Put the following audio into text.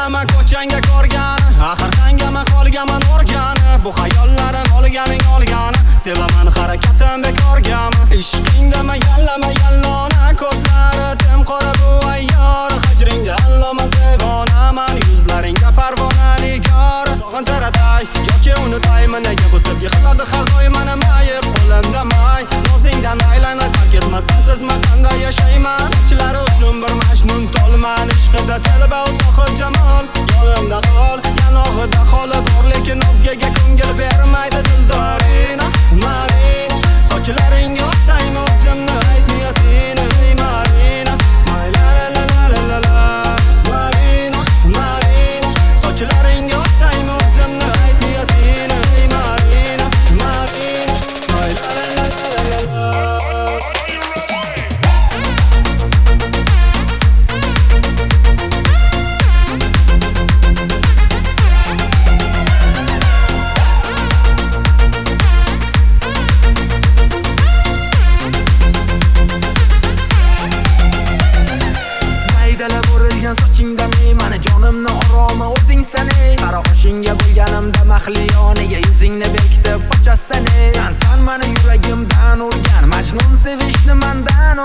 Kelaman ko'changga ko'rgani, axir sanga qolganman o'rgani. Bu xayollarim olgani, sevaman harakatim bekorgami? Ishqingda yallama yallona, ko'zlari tim qora bu ayyor. Hijringda alloma devona, man yuzlaringga parvona nigor. Sog'intiratay yoki unutaymi, nega bu sevgi qiladi har doim meni mayib qo'limda may. O'zingdan aylanib fark etmasan sizma qanday yashayman. So'chlari uzun bir majnun tolman, ishqida talaba uzoq jamol. Yo'limda qol, yanog'ida holi bor, lekin o'zgaga ko'ngil bermaydi dildoring. Marina, sochlaringga o'tsaymi o'zimni ayt niyatingni, Marina. La la la la la la. Marina, Marina, sochlaringga o'tsaymi o'zimni ayt niyatingni, Marina. Marina, la la la la la. Sochingda meni jonimni oromi o'zingsan ey. Qaro qoshingga bo'lganimda mahliyo, nega yuzingni bekitib qochasan ey. Sen meni yuragimdan urgan, majnun sevishni mendan